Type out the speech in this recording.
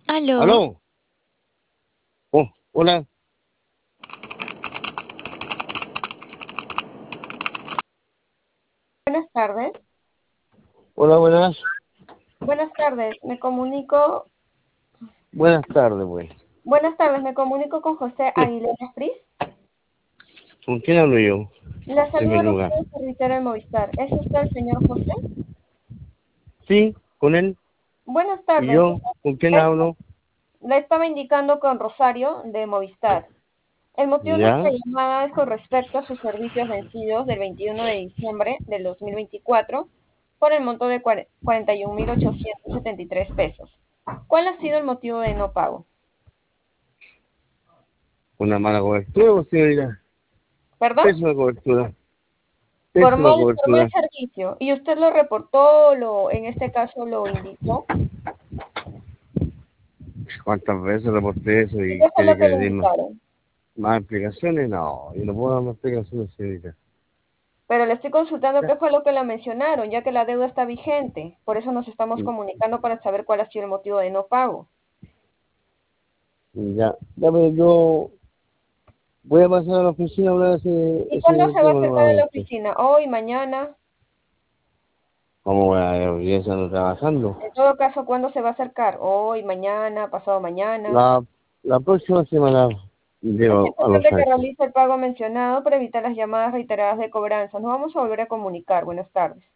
Aló, ¿Aló? Oh, hola. Buenas tardes. Hola, buenas. Buenas tardes. Buenas tardes, pues. Me comunico con José Sí. Aguilera Fris. ¿Con quién hablo yo? La En primer saludo lugar. Rocío, servicial de Movistar. ¿Es usted el señor José? Sí, con él. Buenas ¿Y tardes. yo? ¿Con quién Eh, hablo? Le estaba indicando con Rosario de Movistar. El motivo de nuestra ¿Ya? llamada es con respecto a sus servicios vencidos del 21 de diciembre del 2024 por el monto de 41.873 pesos. ¿Cuál ha sido el motivo de no pago? ¿Una mala cobertura, pues, señorita? ¿Perdón? Pésima cobertura. Por Pésima mal cobertura. servicio. ¿Y usted lo reportó, en este caso lo indicó? ¿Cuántas veces reporté eso ¿Y y qué fue lo quiere que que le le dé más, indicaron? más explicaciones? No, yo no puedo dar más explicaciones, señorita. Pero le estoy consultando Ya. qué fue lo que le mencionaron, ya que la deuda está vigente. Por eso nos estamos comunicando para saber cuál ha sido el motivo de no pago. Ya. Ya, pero yo voy a pasar a la oficina a hablar ¿Y cuándo ese se va a tema acercar a la nuevamente. oficina? ¿Hoy, mañana? ¿Cómo voy a ir estando trabajando? En todo caso, ¿cuándo se va a acercar? ¿Hoy, mañana, pasado mañana? La, la próxima semana Es llego a Los importante que Ángeles. realice el pago mencionado para evitar las llamadas reiteradas de cobranza. Nos vamos a volver a comunicar. Buenas tardes.